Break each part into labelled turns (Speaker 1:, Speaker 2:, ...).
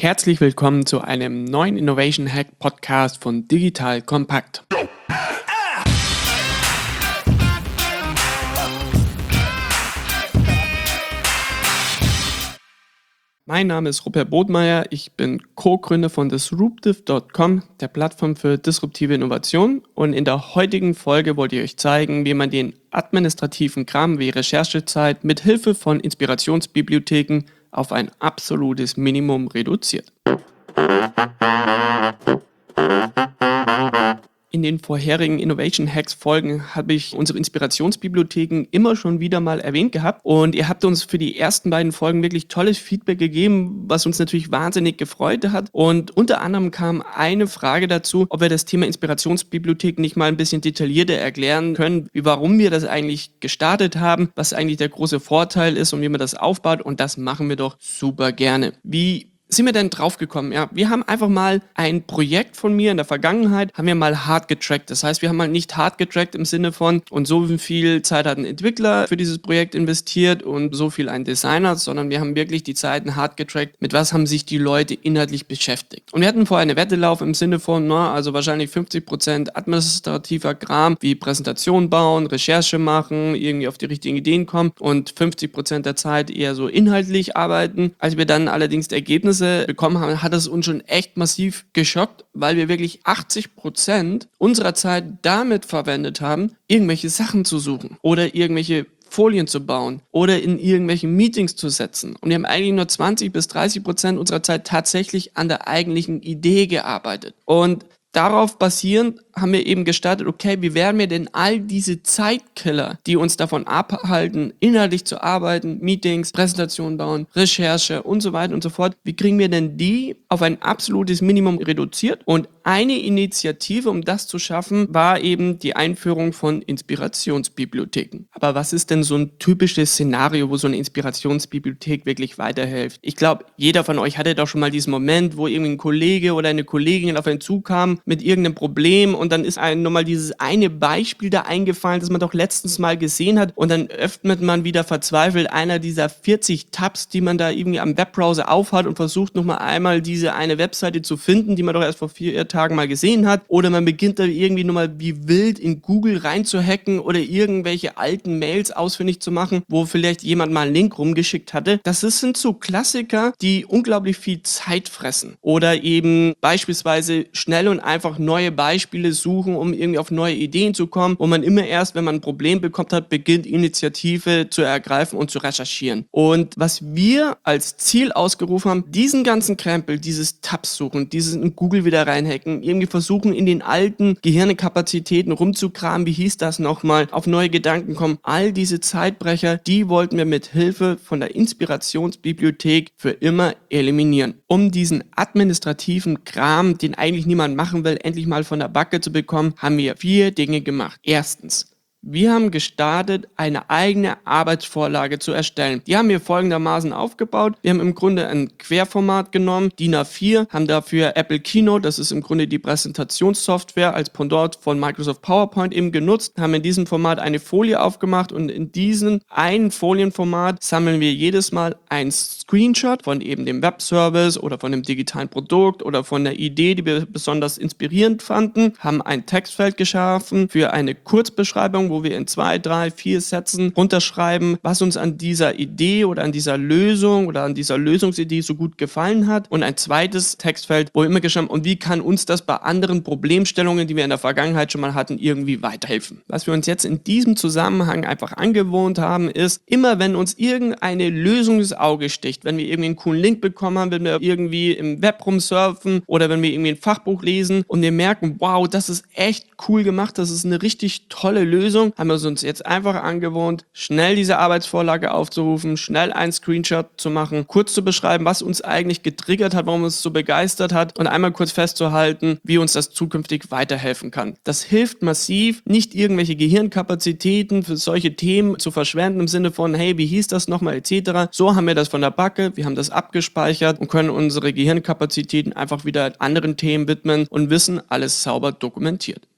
Speaker 1: Herzlich willkommen zu einem neuen Innovation Hack Podcast von Digital Kompakt. Mein Name ist Rupert Bodmeier, ich bin Co-Gründer von Disruptive.com, der Plattform für disruptive Innovation, und in der heutigen Folge wollte ich euch zeigen, wie man den administrativen Kram wie Recherchezeit mit Hilfe von Inspirationsbibliotheken auf ein absolutes Minimum reduziert. In den vorherigen Innovation Hacks Folgen habe ich unsere Inspirationsbibliotheken immer schon wieder mal erwähnt gehabt, und ihr habt uns für die ersten beiden Folgen wirklich tolles Feedback gegeben, was uns natürlich wahnsinnig gefreut hat. Und unter anderem kam eine Frage dazu, ob wir das Thema Inspirationsbibliotheken nicht mal ein bisschen detaillierter erklären können, warum wir das eigentlich gestartet haben, was eigentlich der große Vorteil ist und wie man das aufbaut, und das machen wir doch super gerne. Wie sind wir denn drauf gekommen? Ja, wir haben einfach mal ein Projekt von mir in der Vergangenheit, haben wir mal hart getrackt. Das heißt, wir haben mal nicht hart getrackt im Sinne von, und so viel Zeit hat ein Entwickler für dieses Projekt investiert und so viel ein Designer, sondern wir haben wirklich die Zeiten hart getrackt, mit was haben sich die Leute inhaltlich beschäftigt. Und wir hatten vorher eine Wette laufen im Sinne von, also wahrscheinlich 50% administrativer Kram, wie Präsentation bauen, Recherche machen, irgendwie auf die richtigen Ideen kommen, und 50% der Zeit eher so inhaltlich arbeiten. Als wir dann allerdings die Ergebnisse bekommen haben, hat es uns schon echt massiv geschockt, weil wir wirklich 80% unserer Zeit damit verwendet haben, irgendwelche Sachen zu suchen oder irgendwelche Folien zu bauen oder in irgendwelchen Meetings zu setzen. Und wir haben eigentlich nur 20-30% unserer Zeit tatsächlich an der eigentlichen Idee gearbeitet. Und darauf basierend haben wir eben gestartet, okay, wie werden wir denn all diese Zeitkiller, die uns davon abhalten, inhaltlich zu arbeiten, Meetings, Präsentationen bauen, Recherche und so weiter und so fort, wie kriegen wir denn die auf ein absolutes Minimum reduziert? Und eine Initiative, um das zu schaffen, war eben die Einführung von Inspirationsbibliotheken. Aber was ist denn so ein typisches Szenario, wo so eine Inspirationsbibliothek wirklich weiterhilft? Ich glaube, jeder von euch hatte doch schon mal diesen Moment, wo irgendwie ein Kollege oder eine Kollegin auf einen zukam mit irgendeinem Problem, und dann ist einem nochmal dieses eine Beispiel da eingefallen, das man doch letztens mal gesehen hat, und dann öffnet man wieder verzweifelt einer dieser 40 Tabs, die man da irgendwie am Webbrowser aufhat, und versucht nochmal einmal diese eine Webseite zu finden, die man doch erst vor 4 Tagen mal gesehen hat, oder man beginnt da irgendwie nochmal wie wild in Google reinzuhacken oder irgendwelche alten Mails ausfindig zu machen, wo vielleicht jemand mal einen Link rumgeschickt hatte. Das sind so Klassiker, die unglaublich viel Zeit fressen, oder eben beispielsweise schnell und einfach neue Beispiele suchen, um irgendwie auf neue Ideen zu kommen, wo man immer erst, wenn man ein Problem bekommt hat, beginnt, Initiative zu ergreifen und zu recherchieren. Und was wir als Ziel ausgerufen haben, diesen ganzen Krempel, dieses Tabs suchen, dieses in Google wieder reinhacken, irgendwie versuchen, in den alten Gehirnekapazitäten rumzukramen, wie hieß das nochmal, auf neue Gedanken kommen, all diese Zeitbrecher, die wollten wir mit Hilfe von der Inspirationsbibliothek für immer eliminieren. Um diesen administrativen Kram, den eigentlich niemand machen will, endlich mal von der Backe zu bekommen, haben wir 4 Dinge gemacht. Erstens: Wir haben gestartet, eine eigene Arbeitsvorlage zu erstellen. Die haben wir folgendermaßen aufgebaut. Wir haben im Grunde ein Querformat genommen, DIN A4, haben dafür Apple Keynote, das ist im Grunde die Präsentationssoftware als Pendant von Microsoft PowerPoint, eben genutzt, haben in diesem Format eine Folie aufgemacht, und in diesem einen Folienformat sammeln wir jedes Mal ein Screenshot von eben dem Webservice oder von dem digitalen Produkt oder von der Idee, die wir besonders inspirierend fanden, haben ein Textfeld geschaffen für eine Kurzbeschreibung, wo wir in 2, 3, 4 Sätzen runterschreiben, was uns an dieser Idee oder an dieser Lösung oder an dieser Lösungsidee so gut gefallen hat, und ein zweites Textfeld, wo wir immer geschrieben haben, und wie kann uns das bei anderen Problemstellungen, die wir in der Vergangenheit schon mal hatten, irgendwie weiterhelfen. Was wir uns jetzt in diesem Zusammenhang einfach angewohnt haben, ist, immer wenn uns irgendeine Lösung ins Auge sticht, wenn wir irgendwie einen coolen Link bekommen haben, wenn wir irgendwie im Web rumsurfen oder wenn wir irgendwie ein Fachbuch lesen und wir merken, wow, das ist echt cool gemacht, das ist eine richtig tolle Lösung, haben wir uns jetzt einfach angewohnt, schnell diese Arbeitsvorlage aufzurufen, schnell einen Screenshot zu machen, kurz zu beschreiben, was uns eigentlich getriggert hat, warum uns so begeistert hat, und einmal kurz festzuhalten, wie uns das zukünftig weiterhelfen kann. Das hilft massiv, nicht irgendwelche Gehirnkapazitäten für solche Themen zu verschwenden im Sinne von, hey, wie hieß das nochmal etc. So haben wir das von der Backe, wir haben das abgespeichert und können unsere Gehirnkapazitäten einfach wieder anderen Themen widmen und wissen, alles sauber dokumentiert.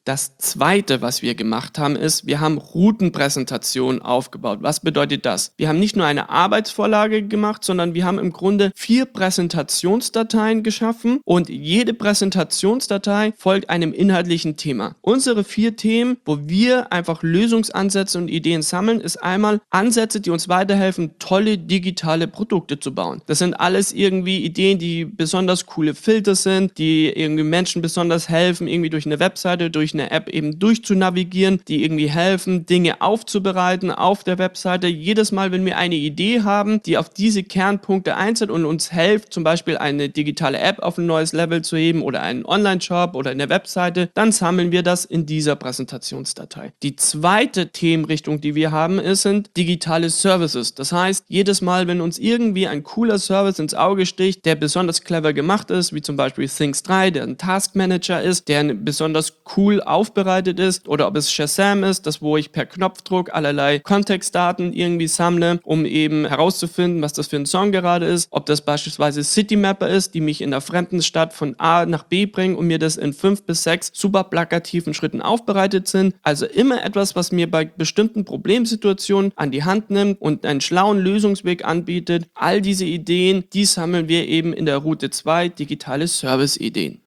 Speaker 1: Das zweite, was wir gemacht haben, ist, wir haben Routenpräsentationen aufgebaut. Was bedeutet das? Wir haben nicht nur eine Arbeitsvorlage gemacht, sondern wir haben im Grunde 4 Präsentationsdateien geschaffen und jede Präsentationsdatei folgt einem inhaltlichen Thema. Unsere 4 Themen, wo wir einfach Lösungsansätze und Ideen sammeln, ist einmal Ansätze, die uns weiterhelfen, tolle digitale Produkte zu bauen. Das sind alles irgendwie Ideen, die besonders coole Filter sind, die irgendwie Menschen besonders helfen, irgendwie durch eine Webseite, durch eine App eben durchzunavigieren, die irgendwie helfen, Dinge aufzubereiten auf der Webseite. Jedes Mal, wenn wir eine Idee haben, die auf diese Kernpunkte einzahlt und uns hilft, zum Beispiel eine digitale App auf ein neues Level zu heben oder einen Online-Shop oder eine Webseite, dann sammeln wir das in dieser Präsentationsdatei. Die zweite Themenrichtung, die wir haben, sind digitale Services. Das heißt, jedes Mal, wenn uns irgendwie ein cooler Service ins Auge sticht, der besonders clever gemacht ist, wie zum Beispiel Things 3, der ein Taskmanager ist, der besonders cool aufbereitet ist, oder ob es Shazam ist, das wo ich per Knopfdruck allerlei Kontextdaten irgendwie sammle, um eben herauszufinden, was das für ein Song gerade ist, ob das beispielsweise Citymapper ist, die mich in einer fremden Stadt von A nach B bringen und mir das in 5 bis 6 super plakativen Schritten aufbereitet sind. Also immer etwas, was mir bei bestimmten Problemsituationen an die Hand nimmt und einen schlauen Lösungsweg anbietet. All diese Ideen, die sammeln wir eben in der Route 2, digitale Service-Ideen.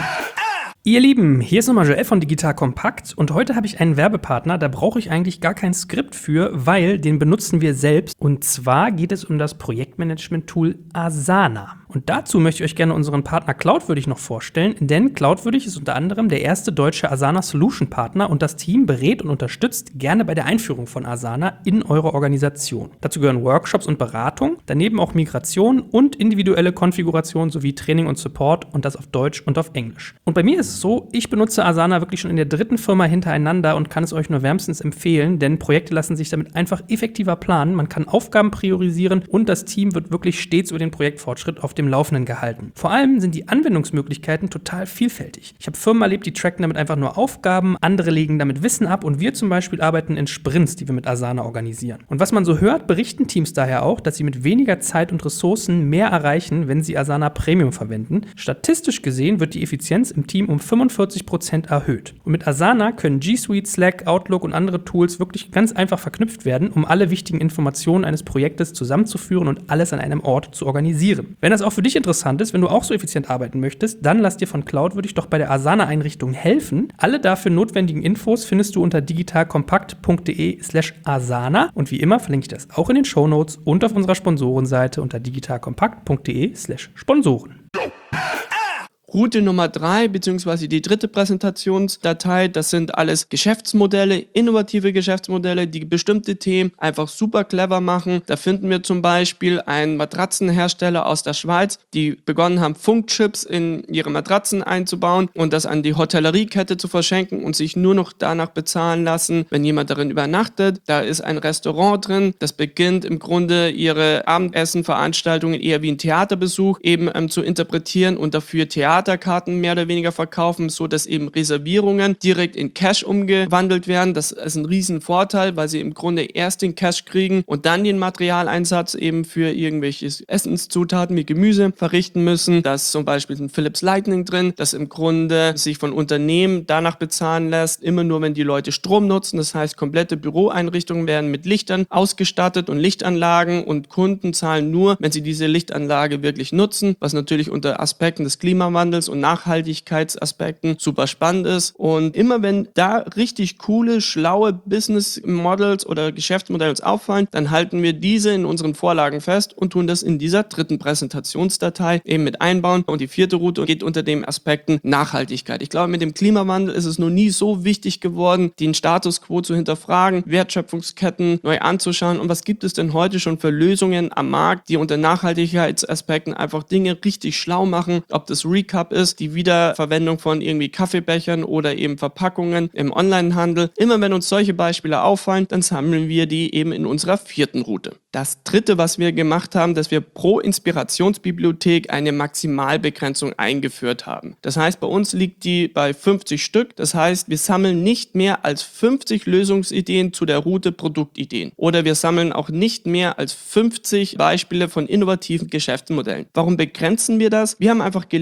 Speaker 2: Ihr Lieben, hier ist nochmal Joel von Digital Kompakt und heute habe ich einen Werbepartner, da brauche ich eigentlich gar kein Skript für, weil den benutzen wir selbst. Und zwar geht es um das Projektmanagement-Tool Asana. Und dazu möchte ich euch gerne unseren Partner Cloudwürdig noch vorstellen, denn Cloudwürdig ist unter anderem der erste deutsche Asana Solution Partner und das Team berät und unterstützt gerne bei der Einführung von Asana in eure Organisation. Dazu gehören Workshops und Beratung, daneben auch Migration und individuelle Konfiguration sowie Training und Support und das auf Deutsch und auf Englisch. Und bei mir ist es so, ich benutze Asana wirklich schon in der 3. Firma hintereinander und kann es euch nur wärmstens empfehlen, denn Projekte lassen sich damit einfach effektiver planen, man kann Aufgaben priorisieren und das Team wird wirklich stets über den Projektfortschritt auf dem Laufenden gehalten. Vor allem sind die Anwendungsmöglichkeiten total vielfältig. Ich habe Firmen erlebt, die tracken damit einfach nur Aufgaben, andere legen damit Wissen ab und wir zum Beispiel arbeiten in Sprints, die wir mit Asana organisieren. Und was man so hört, berichten Teams daher auch, dass sie mit weniger Zeit und Ressourcen mehr erreichen, wenn sie Asana Premium verwenden. Statistisch gesehen wird die Effizienz im Team um 45% erhöht. Und mit Asana können G Suite, Slack, Outlook und andere Tools wirklich ganz einfach verknüpft werden, um alle wichtigen Informationen eines Projektes zusammenzuführen und alles an einem Ort zu organisieren. Wenn das auch für dich interessant ist, wenn du auch so effizient arbeiten möchtest, dann lass dir von Cloudwürdig doch bei der Asana-Einrichtung helfen. Alle dafür notwendigen Infos findest du unter digitalkompakt.de/asana und wie immer verlinke ich das auch in den Shownotes und auf unserer Sponsorenseite unter digitalkompakt.de/Sponsoren.
Speaker 1: Route Nummer 3, beziehungsweise die 3. Präsentationsdatei, das sind alles Geschäftsmodelle, innovative Geschäftsmodelle, die bestimmte Themen einfach super clever machen. Da finden wir zum Beispiel einen Matratzenhersteller aus der Schweiz, die begonnen haben, Funkchips in ihre Matratzen einzubauen und das an die Hotelleriekette zu verschenken und sich nur noch danach bezahlen lassen, wenn jemand darin übernachtet. Da ist ein Restaurant drin, das beginnt im Grunde ihre Abendessenveranstaltungen eher wie ein Theaterbesuch eben zu interpretieren und dafür Theaterkarten mehr oder weniger verkaufen, so dass eben Reservierungen direkt in Cash umgewandelt werden. Das ist ein riesen Vorteil, weil sie im Grunde erst den Cash kriegen und dann den Materialeinsatz eben für irgendwelche Essenszutaten wie Gemüse verrichten müssen. Da ist zum Beispiel ein Philips Lightning drin, das im Grunde sich von Unternehmen danach bezahlen lässt, immer nur wenn die Leute Strom nutzen. Das heißt, komplette Büroeinrichtungen werden mit Lichtern ausgestattet und Lichtanlagen und Kunden zahlen nur, wenn sie diese Lichtanlage wirklich nutzen, was natürlich unter Aspekten des Klimawandels und Nachhaltigkeitsaspekten super spannend ist. Und immer wenn da richtig coole, schlaue Business Models oder Geschäftsmodelle uns auffallen, dann halten wir diese in unseren Vorlagen fest und tun das in dieser 3. Präsentationsdatei eben mit einbauen. Und die 4. Route geht unter den Aspekten Nachhaltigkeit. Ich glaube, mit dem Klimawandel ist es noch nie so wichtig geworden, den Status quo zu hinterfragen, Wertschöpfungsketten neu anzuschauen und was gibt es denn heute schon für Lösungen am Markt, die unter Nachhaltigkeitsaspekten einfach Dinge richtig schlau machen, ob das Recap ist, die Wiederverwendung von irgendwie Kaffeebechern oder eben Verpackungen im Onlinehandel. Immer wenn uns solche Beispiele auffallen, dann sammeln wir die eben in unserer 4. Route. Das 3., was wir gemacht haben, dass wir pro Inspirationsbibliothek eine Maximalbegrenzung eingeführt haben. Das heißt, bei uns liegt die bei 50 Stück. Das heißt, wir sammeln nicht mehr als 50 Lösungsideen zu der Route Produktideen. Oder wir sammeln auch nicht mehr als 50 Beispiele von innovativen Geschäftsmodellen. Warum begrenzen wir das? Wir haben einfach gelernt,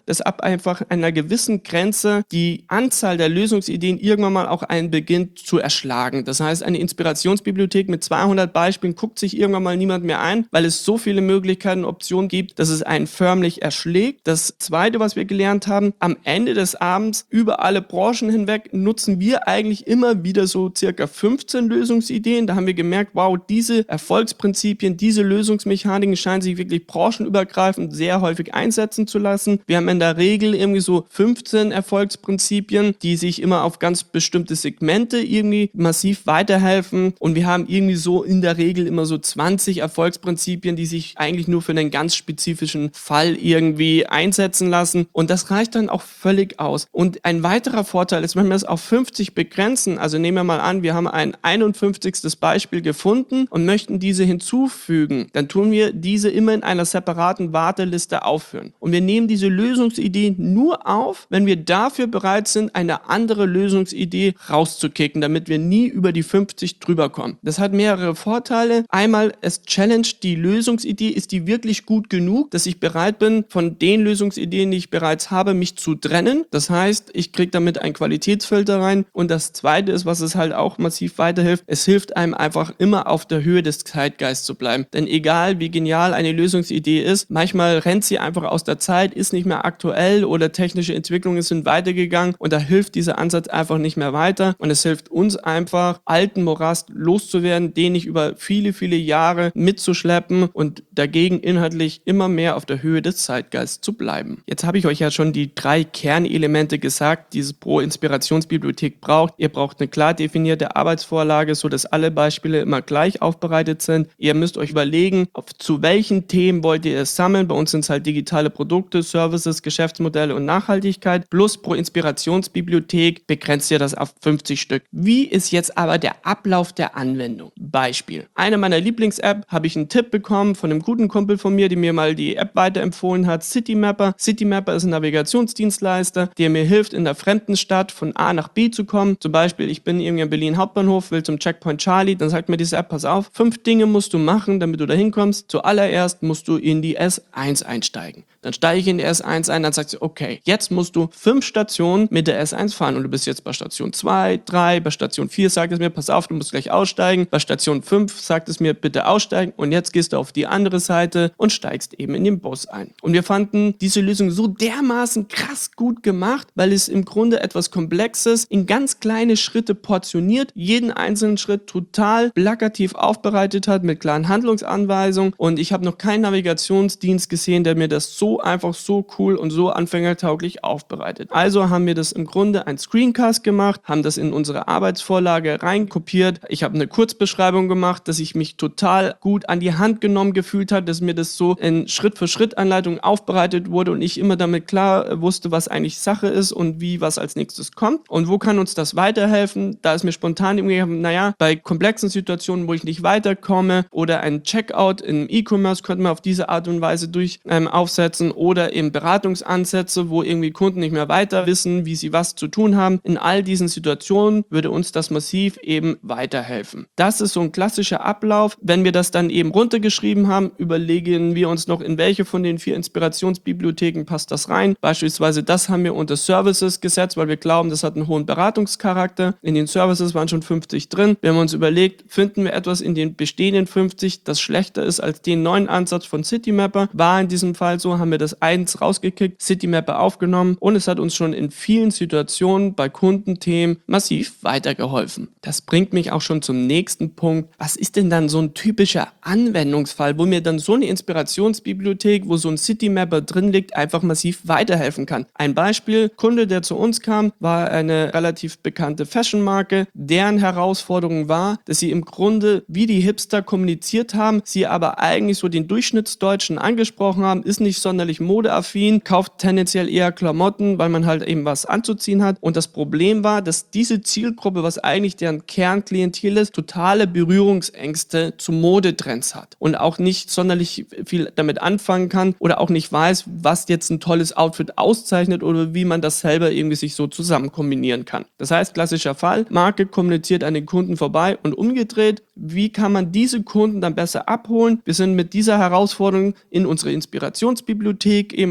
Speaker 1: dass ab einfach einer gewissen Grenze die Anzahl der Lösungsideen irgendwann mal auch einen beginnt zu erschlagen. Das heißt, eine Inspirationsbibliothek mit 200 Beispielen guckt sich irgendwann mal niemand mehr ein, weil es so viele Möglichkeiten und Optionen gibt, dass es einen förmlich erschlägt. Das Zweite, was wir gelernt haben, am Ende des Abends über alle Branchen hinweg nutzen wir eigentlich immer wieder so circa 15 Lösungsideen. Da haben wir gemerkt, wow, diese Erfolgsprinzipien, diese Lösungsmechaniken scheinen sich wirklich branchenübergreifend sehr häufig einsetzen zu lassen. Wir haben in der Regel irgendwie so 15 Erfolgsprinzipien, die sich immer auf ganz bestimmte Segmente irgendwie massiv weiterhelfen, und wir haben irgendwie so in der Regel immer so 20 Erfolgsprinzipien, die sich eigentlich nur für einen ganz spezifischen Fall irgendwie einsetzen lassen, und das reicht dann auch völlig aus. Und ein weiterer Vorteil ist, wenn wir es auf 50 begrenzen, also nehmen wir mal an, wir haben ein 51. Beispiel gefunden und möchten diese hinzufügen, dann tun wir diese immer in einer separaten Warteliste aufführen. Und wir nehmen diese Lösungsidee nur auf, wenn wir dafür bereit sind, eine andere Lösungsidee rauszukicken, damit wir nie über die 50 drüber kommen. Das hat mehrere Vorteile. Einmal, es challenged die Lösungsidee, ist die wirklich gut genug, dass ich bereit bin, von den Lösungsideen, die ich bereits habe, mich zu trennen. Das heißt, ich kriege damit einen Qualitätsfilter rein. Und das Zweite ist, was es halt auch massiv weiterhilft, es hilft einem einfach immer auf der Höhe des Zeitgeists zu bleiben. Denn egal wie genial eine Lösungsidee ist, manchmal rennt sie einfach aus der Zeit, ist nicht mehr aktuell oder technische Entwicklungen sind weitergegangen, und da hilft dieser Ansatz einfach nicht mehr weiter, und es hilft uns einfach, alten Morast loszuwerden, den ich über viele, viele Jahre mitzuschleppen und dagegen inhaltlich immer mehr auf der Höhe des Zeitgeists zu bleiben. Jetzt habe ich euch ja schon die 3 Kernelemente gesagt, die es pro Inspirationsbibliothek braucht. Ihr braucht eine klar definierte Arbeitsvorlage, sodass alle Beispiele immer gleich aufbereitet sind. Ihr müsst euch überlegen, zu welchen Themen wollt ihr es sammeln. Bei uns sind es halt digitale Produkte, Services, Geschäftsmodelle und Nachhaltigkeit. Plus pro Inspirationsbibliothek begrenzt ihr das auf 50 Stück. Wie ist jetzt aber der Ablauf der Anwendung? Beispiel. Eine meiner Lieblings-App habe ich einen Tipp bekommen von einem guten Kumpel von mir, der mir mal die App weiterempfohlen hat, Citymapper. Citymapper ist ein Navigationsdienstleister, der mir hilft, in der fremden Stadt von A nach B zu kommen. Zum Beispiel, ich bin irgendwie in Berlin Hauptbahnhof, will zum Checkpoint Charlie, dann sagt mir diese App, pass auf, 5 Dinge musst du machen, damit du da hinkommst. Zuallererst musst du in die S1 einsteigen. Dann steige ich in die S1 ein, dann sagt sie, okay, jetzt musst du 5 Stationen mit der S1 fahren, und du bist jetzt bei Station 2, 3, bei Station 4 sagt es mir, pass auf, du musst gleich aussteigen, bei Station 5 sagt es mir, bitte aussteigen, und jetzt gehst du auf die andere Seite und steigst eben in den Bus ein. Und wir fanden diese Lösung so dermaßen krass gut gemacht, weil es im Grunde etwas Komplexes in ganz kleine Schritte portioniert, jeden einzelnen Schritt total plakativ aufbereitet hat mit klaren Handlungsanweisungen, und ich habe noch keinen Navigationsdienst gesehen, der mir das so einfach so cool und so anfängertauglich aufbereitet. Also haben wir das im Grunde ein Screencast gemacht, haben das in unsere Arbeitsvorlage reinkopiert. Ich habe eine Kurzbeschreibung gemacht, dass ich mich total gut an die Hand genommen gefühlt habe, dass mir das so in Schritt-für-Schritt-Anleitung aufbereitet wurde und ich immer damit klar wusste, was eigentlich Sache ist und wie was als nächstes kommt. Und wo kann uns das weiterhelfen? Da ist mir spontan irgendwie, naja, bei komplexen Situationen, wo ich nicht weiterkomme, oder ein Checkout im E-Commerce könnte man auf diese Art und Weise aufsetzen, oder eben Beratungsansätze, wo irgendwie Kunden nicht mehr weiter wissen, wie sie was zu tun haben. In all diesen Situationen würde uns das massiv eben weiterhelfen. Das ist so ein klassischer Ablauf. Wenn wir das dann eben runtergeschrieben haben, überlegen wir uns noch, in welche von den 4 Inspirationsbibliotheken passt das rein. Beispielsweise das haben wir unter Services gesetzt, weil wir glauben, das hat einen hohen Beratungscharakter. In den Services waren schon 50 drin. Wir haben uns überlegt, finden wir etwas in den bestehenden 50, das schlechter ist als den neuen Ansatz von Citymapper. War in diesem Fall so, haben wir das 1 rausgekickt, Citymapper aufgenommen, und es hat uns schon in vielen Situationen bei Kundenthemen massiv weitergeholfen. Das bringt mich auch schon zum nächsten Punkt. Was ist denn dann so ein typischer Anwendungsfall, wo mir dann so eine Inspirationsbibliothek, wo so ein Citymapper drin liegt, einfach massiv weiterhelfen kann? Ein Beispiel, Kunde, der zu uns kam, war eine relativ bekannte Fashionmarke. Deren Herausforderung war, dass sie im Grunde wie die Hipster kommuniziert haben, sie aber eigentlich so den Durchschnittsdeutschen angesprochen haben, ist nicht sonderlich modeaffin, kauft tendenziell eher Klamotten, weil man halt eben was anzuziehen hat. Und das Problem war, dass diese Zielgruppe, was eigentlich deren Kernklientel ist, totale Berührungsängste zu Modetrends hat und auch nicht sonderlich viel damit anfangen kann oder auch nicht weiß, was jetzt ein tolles Outfit auszeichnet oder wie man das selber irgendwie sich so zusammen kombinieren kann. Das heißt, klassischer Fall, Marke kommuniziert an den Kunden vorbei und umgedreht. Wie kann man diese Kunden dann besser abholen? Wir sind mit dieser Herausforderung in unsere Inspirationsbibliothek eben reingegangen,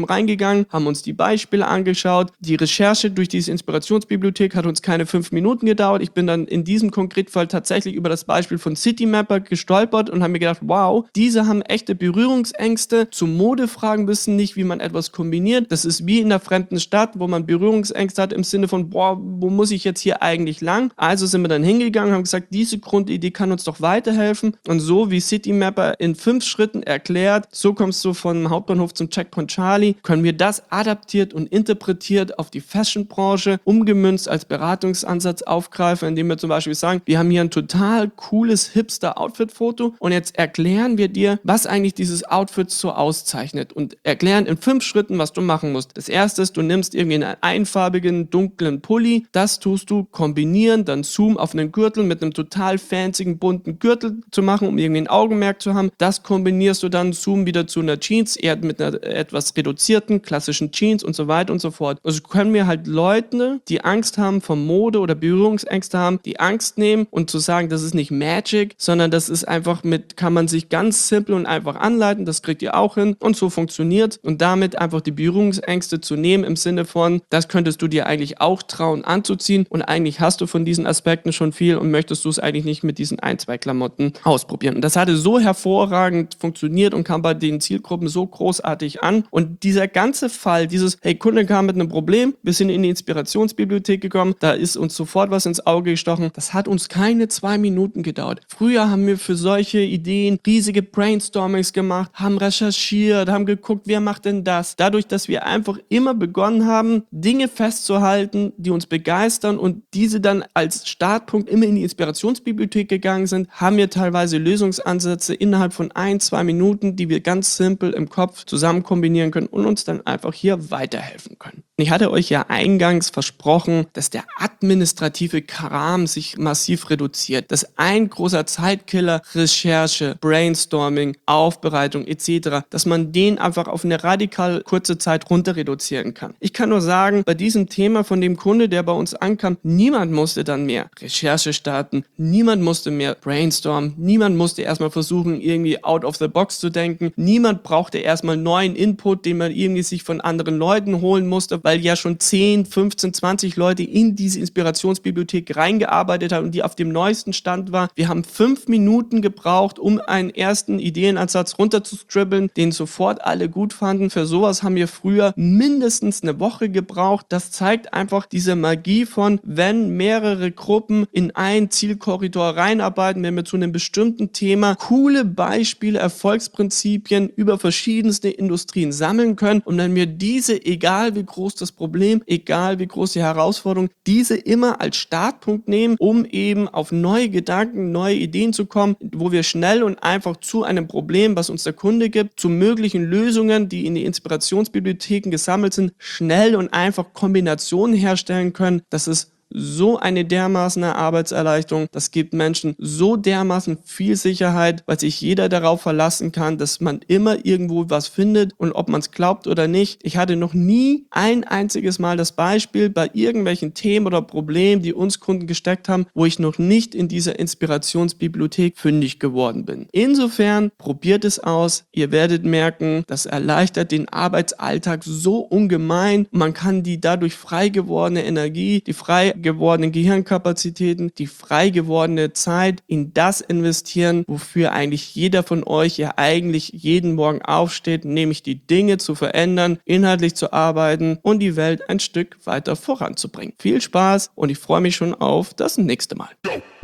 Speaker 1: hingegangen, haben uns die Beispiele angeschaut. Die Recherche durch diese Inspirationsbibliothek hat uns keine 5 Minuten gedauert. Ich bin dann in diesem Konkretfall tatsächlich über das Beispiel von Citymapper gestolpert und habe mir gedacht, wow, diese haben echte Berührungsängste. Zu Modefragen wissen nicht, wie man etwas kombiniert. Das ist wie in einer fremden Stadt, wo man Berührungsängste hat im Sinne von, boah, wo muss ich jetzt hier eigentlich lang? Also sind wir dann hingegangen, haben gesagt, diese Grundidee kann uns doch weiterhelfen. Und so wie Citymapper in 5 Schritten erklärt, so kommst du vom Hauptbahnhof zum Checkpoint Charlie, können wir das adaptiert und interpretiert auf die Fashion-Branche umgemünzt als Beratungsansatz aufgreifen, indem wir zum Beispiel sagen, wir haben hier ein total cooles Hipster-Outfit-Foto und jetzt erklären wir dir, was eigentlich dieses Outfit so auszeichnet und erklären in 5 Schritten, was du machen musst. Das erste ist, du nimmst irgendwie einen einfarbigen, dunklen Pulli, das tust du kombinieren, dann Zoom auf einen Gürtel mit einem total fancyen, bunten Gürtel zu machen, um irgendwie ein Augenmerk zu haben. Das kombinierst du dann, Zoom wieder zu einer Jeans, eher mit einer etwas reduzierten, klassischen Jeans und so weiter und so fort. Also können wir halt Leute, die Angst haben vor Mode oder Berührungsängste haben, die Angst nehmen und zu sagen, das ist nicht Magic, sondern das ist einfach kann man sich ganz simpel und einfach anleiten, das kriegt ihr auch hin und so funktioniert und damit einfach die Berührungsängste zu nehmen im Sinne von, das könntest du dir eigentlich auch trauen anzuziehen und eigentlich hast du von diesen Aspekten schon viel und möchtest du es eigentlich nicht mit diesen 1, 2 Klamotten ausprobieren. Und das hatte so hervorragend funktioniert und kam bei den Zielgruppen so großartig an und dieser ganze Fall, hey, Kunde kam mit einem Problem, wir sind in die Inspirationsbibliothek gekommen, da ist uns sofort was ins Auge gestochen, das hat uns keine 2 Minuten gedauert. Früher haben wir für solche Ideen riesige Brainstormings gemacht, haben recherchiert, haben geguckt, wer macht denn das? Dadurch, dass wir einfach immer begonnen haben, Dinge festzuhalten, die uns begeistern und diese dann als Startpunkt immer in die Inspirationsbibliothek gegangen sind, haben wir teilweise Lösungsansätze innerhalb von 1, 2 Minuten, die wir ganz simpel im Kopf zusammen kombinieren können und uns dann einfach hier weiterhelfen können. Ich hatte euch ja eingangs versprochen, dass der administrative Kram sich massiv reduziert, dass ein großer Zeitkiller, Recherche, Brainstorming, Aufbereitung etc., dass man den einfach auf eine radikal kurze Zeit runter reduzieren kann. Ich kann nur sagen, bei diesem Thema von dem Kunde, der bei uns ankam, niemand musste dann mehr Recherche starten, niemand musste mehr brainstormen, niemand musste erstmal versuchen, irgendwie out of the box zu denken, niemand brauchte erstmal neuen Input, den man irgendwie sich von anderen Leuten holen musste, weil ja schon 10, 15, 20 Leute in diese Inspirationsbibliothek reingearbeitet haben und die auf dem neuesten Stand war. Wir haben 5 Minuten gebraucht, um einen ersten Ideenansatz runterzustribbeln, den sofort alle gut fanden. Für sowas haben wir früher mindestens eine Woche gebraucht. Das zeigt einfach diese Magie von, wenn mehrere Gruppen in einen Zielkorridor reinarbeiten, wenn wir zu einem bestimmten Thema coole Beispiele, Erfolgsprinzipien über verschiedenste Industrien sammeln können und wenn wir diese, egal wie groß das Problem, egal wie groß die Herausforderung, diese immer als Startpunkt nehmen, um eben auf neue Gedanken, neue Ideen zu kommen, wo wir schnell und einfach zu einem Problem, was uns der Kunde gibt, zu möglichen Lösungen, die in die Inspirationsbibliotheken gesammelt sind, schnell und einfach Kombinationen herstellen können. Das ist so eine dermaßen Arbeitserleichterung, das gibt Menschen so dermaßen viel Sicherheit, weil sich jeder darauf verlassen kann, dass man immer irgendwo was findet und ob man es glaubt oder nicht. Ich hatte noch nie ein einziges Mal das Beispiel bei irgendwelchen Themen oder Problemen, die uns Kunden gesteckt haben, wo ich noch nicht in dieser Inspirationsbibliothek fündig geworden bin. Insofern probiert es aus, ihr werdet merken, das erleichtert den Arbeitsalltag so ungemein. Man kann die dadurch frei gewordene Energie, die frei gewordenen Gehirnkapazitäten, die frei gewordene Zeit in das investieren, wofür eigentlich jeder von euch ja eigentlich jeden Morgen aufsteht, nämlich die Dinge zu verändern, inhaltlich zu arbeiten und die Welt ein Stück weiter voranzubringen. Viel Spaß und ich freue mich schon auf das nächste Mal.